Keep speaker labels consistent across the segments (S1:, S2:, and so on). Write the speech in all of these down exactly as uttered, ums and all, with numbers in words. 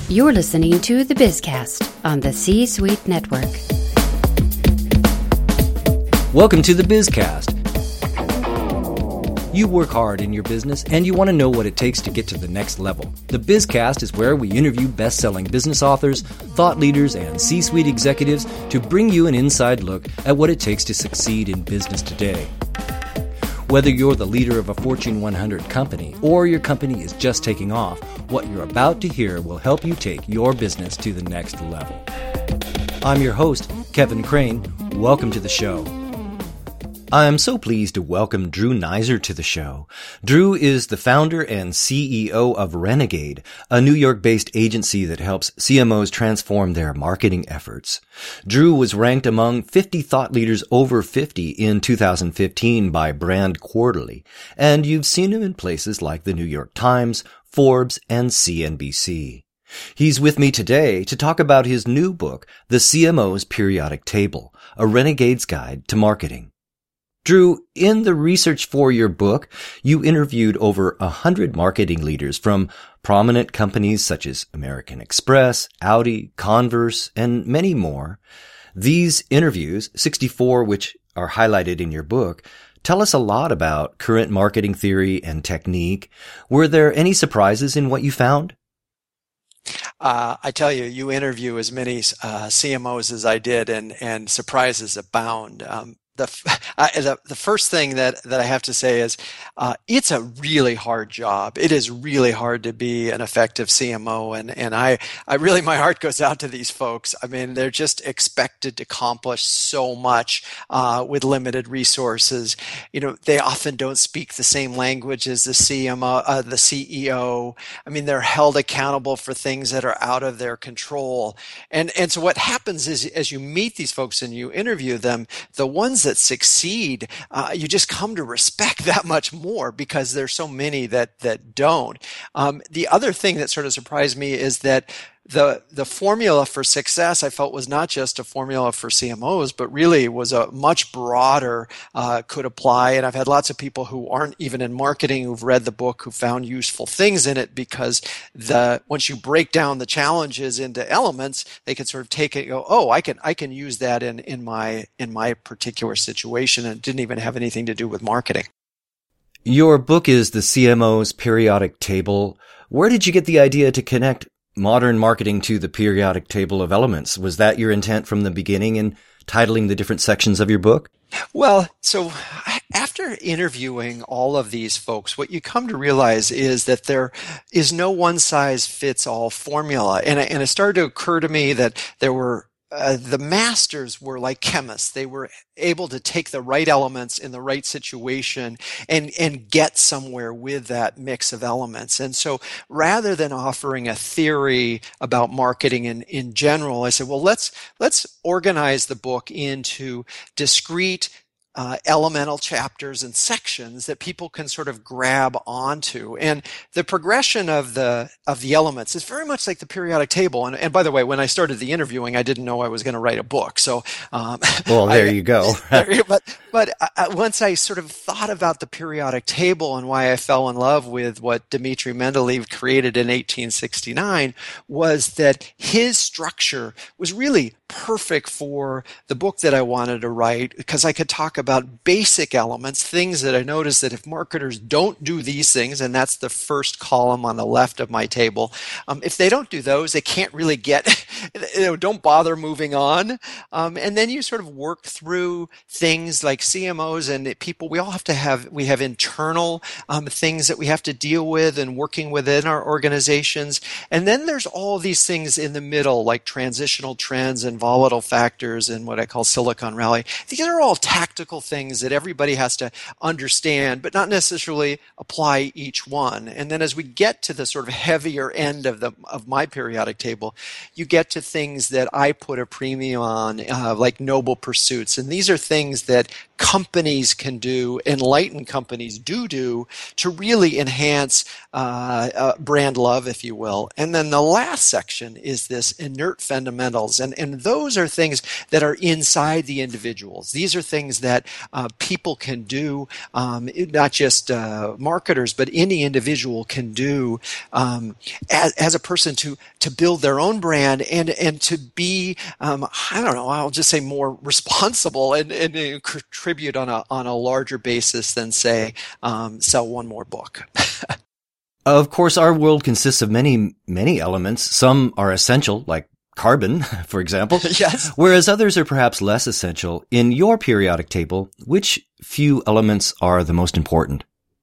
S1: You're listening to the Bizcast on the C-Suite Network.
S2: Welcome to the Bizcast. You work hard in your business and you want to know what it takes to get to the next level. The Bizcast is where we interview best-selling business authors, thought leaders, and C-Suite executives to bring you an inside look at what it takes to succeed in business today. Whether you're the leader of a Fortune one hundred company or your company is just taking off, what you're about to hear will help you take your business to the next level. I'm your host, Kevin Crane. Welcome to the show. I am so pleased to welcome Drew Neiser to the show. Drew is the founder and C E O of Renegade, a New York-based agency that helps C M Os transform their marketing efforts. Drew was ranked among fifty thought leaders over fifty in two thousand fifteen by Brand Quarterly, and you've seen him in places like the New York Times, Forbes, and C N B C. He's with me today to talk about his new book, The C M O's Periodic Table, A Renegade's Guide to Marketing. Drew, in the research for your book, you interviewed over a hundred marketing leaders from prominent companies such as American Express, Audi, Converse, and many more. These interviews, sixty-four which are highlighted in your book, tell us a lot about current marketing theory and technique. Were there any surprises in what you found?
S3: Uh, I tell you, you interview as many uh, C M Os as I did, and, and surprises abound. Um, The, uh, the the first thing that, that I have to say is uh, it's a really hard job. It is really hard to be an effective C M O, and, and I, I really, my heart goes out to these folks. I mean, they're just expected to accomplish so much uh, with limited resources. You know, they often don't speak the same language as the C M O, uh, the C E O. I mean, they're held accountable for things that are out of their control. And and so what happens is, as you meet these folks and you interview them, the ones that succeed, uh, you just come to respect that much more because there's so many that that don't. Um, the other thing that sort of surprised me is that the the formula for success, I felt, was not just a formula for C M Os, but really was a much broader, uh, could apply. And I've had lots of people who aren't even in marketing who've read the book who found useful things in it because the once you break down the challenges into elements, they can sort of take it and go, oh, I can I can use that in in my in my particular situation, and it didn't even have anything to do with marketing.
S2: Your book is the C M O's Periodic Table. Where did you get the idea to connect modern marketing to the periodic table of elements? Was that your intent from the beginning in titling the different sections of your book?
S3: Well, so after interviewing all of these folks, what you come to realize is that there is no one-size-fits-all formula. And, and it started to occur to me that there were Uh, the masters were like chemists. They were able to take the right elements in the right situation and, and get somewhere with that mix of elements. And so rather than offering a theory about marketing in, in general, I said, well, let's, let's organize the book into discrete Uh, elemental chapters and sections that people can sort of grab onto. And the progression of the of the elements is very much like the periodic table. And, and by the way, when I started the interviewing, I didn't know I was going to write a book. So, um,
S2: well, there
S3: I,
S2: you go.
S3: but but I, once I sort of thought about the periodic table and why I fell in love with what Dmitri Mendeleev created in eighteen sixty-nine, was that his structure was really perfect for the book that I wanted to write, because I could talk about basic elements, things that I noticed that if marketers don't do these things, and that's the first column on the left of my table, um, if they don't do those, they can't really get, you know, don't bother moving on. Um, and then you sort of work through things like C M Os and people. We all have to have, we have internal um, things that we have to deal with and working within our organizations. And then there's all these things in the middle, like transitional trends and volatile factors and what I call Silicon Valley. These are all tactical things that everybody has to understand, but not necessarily apply each one. And then as we get to the sort of heavier end of the of my periodic table, you get to things that I put a premium on, uh, like noble pursuits. And these are things that companies can do, enlightened companies do do, to really enhance uh, uh, brand love, if you will. And then the last section is this inert fundamentals. And, and those are things that are inside the individuals. These are things that that uh, people can do, um, not just uh, marketers, but any individual can do um, as, as a person to to build their own brand and and to be, um, I don't know, I'll just say more responsible and, and, and contribute on a on a larger basis than, say, um, sell one more book.
S2: Of course, our world consists of many, many elements. Some are essential, like carbon, for example.
S3: Yes.
S2: Whereas others are perhaps less essential. In your periodic table, which few elements are the most important?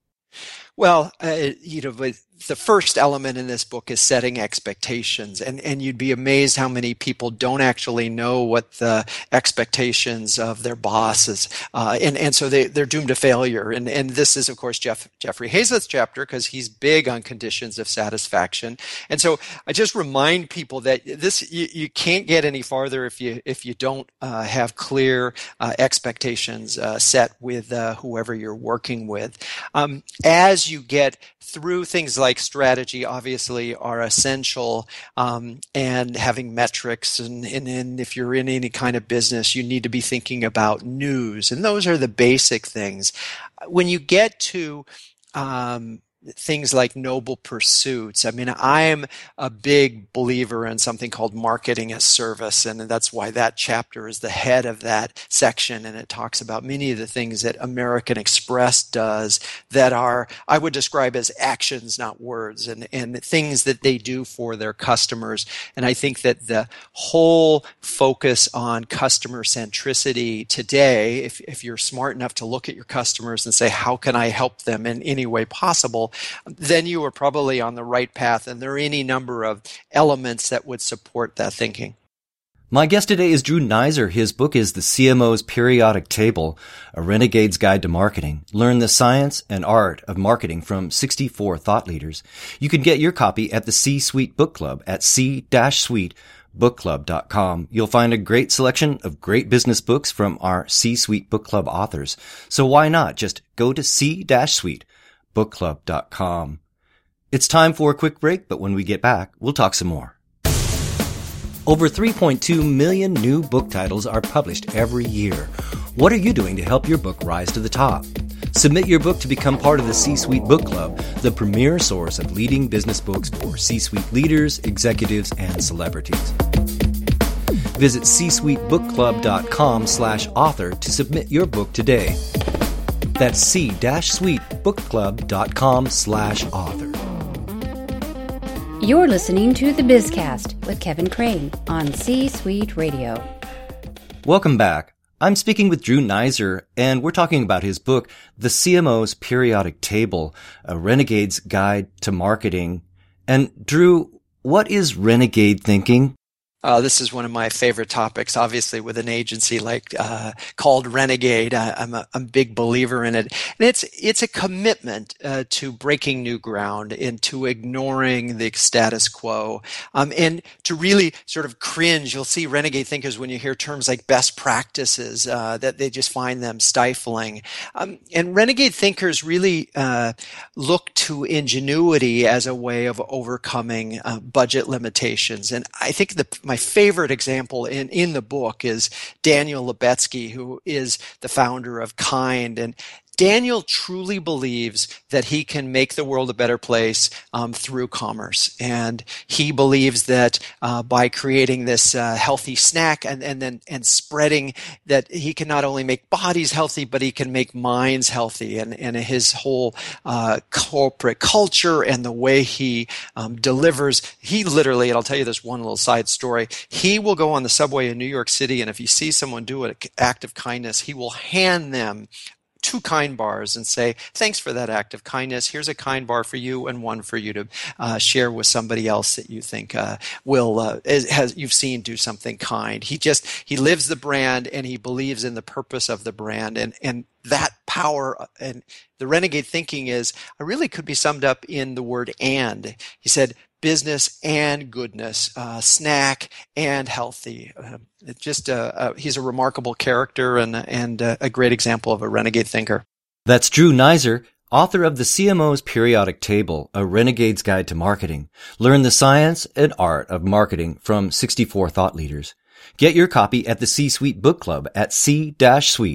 S3: Well, uh, you know, but the first element in this book is setting expectations, and, and you'd be amazed how many people don't actually know what the expectations of their boss is, uh, and and so they they're doomed to failure. And and this is, of course, Jeff Jeffrey Hazlett's chapter, because he's big on conditions of satisfaction. And so I just remind people that this you, you can't get any farther if you if you don't uh, have clear uh, expectations uh, set with uh, whoever you're working with. Um, as you get through things like strategy, obviously, are essential, um, and having metrics, and, and, and if you're in any kind of business, you need to be thinking about news, and those are the basic things. When you get to um, things like noble pursuits, I mean, I'm a big believer in something called marketing as service, and that's why that chapter is the head of that section, and it talks about many of the things that American Express does that are, I would describe as actions, not words, and, and things that they do for their customers. And I think that the whole focus on customer centricity today, if, if you're smart enough to look at your customers and say, how can I help them in any way possible, then you are probably on the right path, and there are any number of elements that would support that thinking.
S2: My guest today is Drew Neiser. His book is The C M O's Periodic Table, A Renegade's Guide to Marketing. Learn the science and art of marketing from sixty-four thought leaders. You can get your copy at the C-Suite Book Club at c suite book club dot com. You'll find a great selection of great business books from our C-Suite Book Club authors. So why not just go to c suite book club dot com. It's time for a quick break, but when we get back, we'll talk some more. Over three point two million new book titles are published every year. What are you doing to help your book rise to the top? Submit your book to become part of the C-Suite Book Club, the premier source of leading business books for C-suite leaders, executives, and celebrities. Visit c suite book club dot com slash author to submit your book today. That's c suite book club dot com slash author.
S1: You're listening to The BizCast with Kevin Crane on C-Suite Radio.
S2: Welcome back. I'm speaking with Drew Neiser, and we're talking about his book, The C M O's Periodic Table, A Renegade's Guide to Marketing. And Drew, what is renegade thinking?
S3: Uh, this is one of my favorite topics, obviously, with an agency like uh, called Renegade. I, I'm, a, I'm a big believer in it. And it's it's a commitment uh, to breaking new ground and to ignoring the status quo, um, and to really sort of cringe. You'll see renegade thinkers when you hear terms like best practices, uh, that they just find them stifling. Um, and renegade thinkers really uh, look to ingenuity as a way of overcoming uh, budget limitations. And I think the My favorite example in, in the book is Daniel Lubetzky, who is the founder of Kind. And Daniel truly believes that he can make the world a better place um, through commerce. And he believes that uh, by creating this uh, healthy snack and, and then and spreading that he can not only make bodies healthy, but he can make minds healthy. And, and his whole uh, corporate culture and the way he um, delivers, he literally, and I'll tell you this one little side story, he will go on the subway in New York City, and if he sees someone do an act of kindness, he will hand them two kind bars and say, thanks for that act of kindness. Here's a kind bar for you and one for you to uh, share with somebody else that you think uh, will, uh, has you've seen do something kind. He just, he lives the brand, and he believes in the purpose of the brand, and, and that power. And the renegade thinking is, I really could be summed up in the word and. He said, business and goodness, uh, snack and healthy. Uh, it just uh, uh, he's a remarkable character and and uh, a great example of a renegade thinker.
S2: That's Drew Neiser, author of The C M O's Periodic Table, A Renegade's Guide to Marketing. Learn the science and art of marketing from sixty-four thought leaders. Get your copy at the C-Suite Book Club at c suite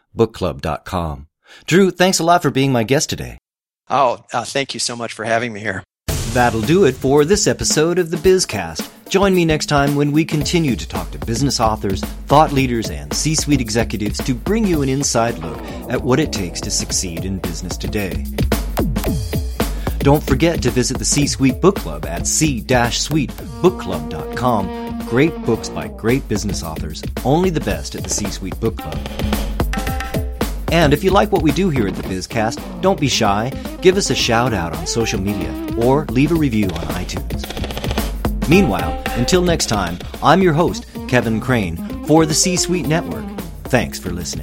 S2: book club dot com. Drew, thanks a lot for being my guest today.
S3: Oh, uh, thank you so much for having me here.
S2: That'll do it for this episode of the BizCast. Join me next time when we continue to talk to business authors, thought leaders, and C-suite executives to bring you an inside look at what it takes to succeed in business today. Don't forget to visit the C-Suite Book Club at c suite book club dot com. Great books by great business authors. Only the best at the C-Suite Book Club. And if you like what we do here at the BizCast, don't be shy. Give us a shout out on social media or leave a review on iTunes. Meanwhile, until next time, I'm your host, Kevin Crane, for the C-Suite Network. Thanks for listening.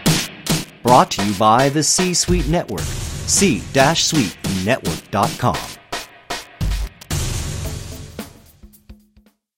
S2: Brought to you by the C-Suite Network, c suite network dot com.